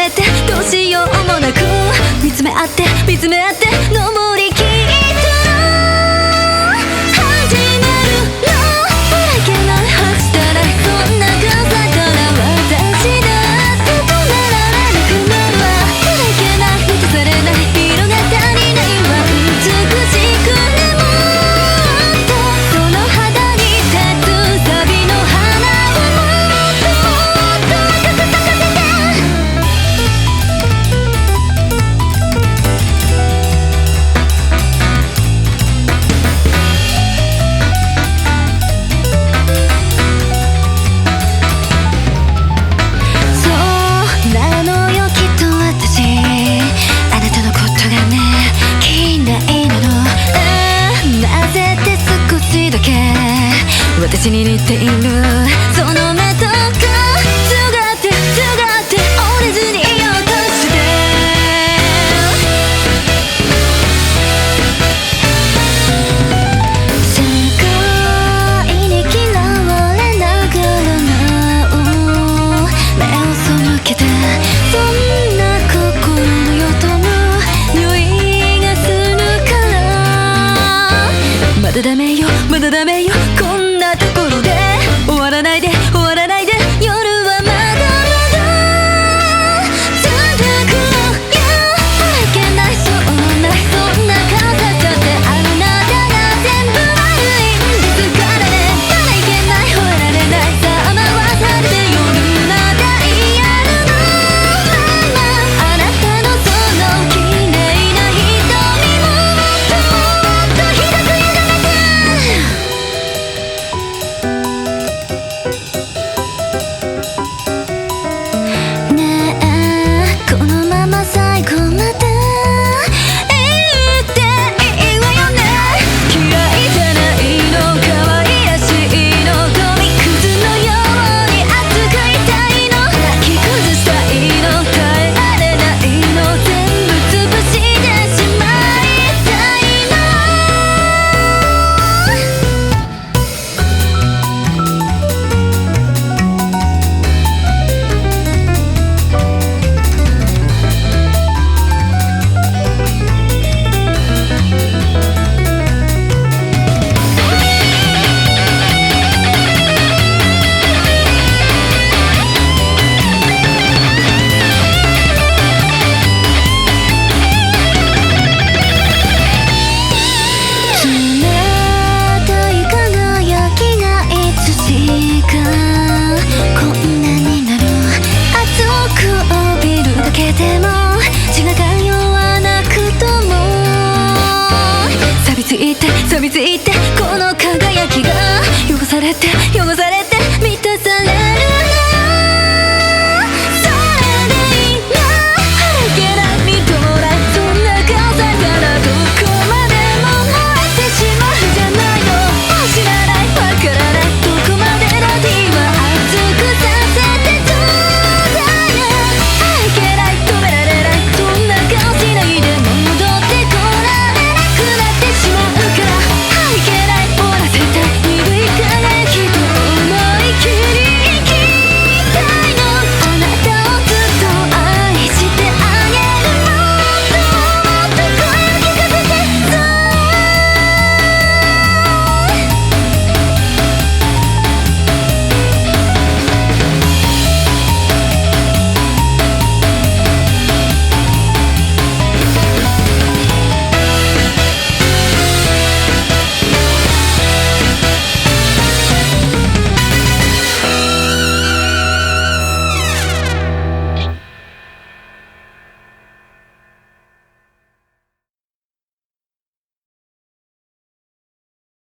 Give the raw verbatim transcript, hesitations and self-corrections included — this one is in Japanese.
めてどうしようもなく見つめ合って見つめ合って登りきったら始まるのぶらけないはずだないそんな風から私だって止められなくなるわぶらけない満たされない色が足りないわ美しくねもっとその肌に立つサビの花をもっともっと赤く咲かせてそうなのよきっと私あなたのことがね嫌いなのあーなぜって少しだけ私に似ているその目とか強がって強がって折れずにいようとして世界に嫌われながらなお目を背けてそんな心のよどむ匂いがするからまだダメよまだダメよこんなところで終わらないで終わらないで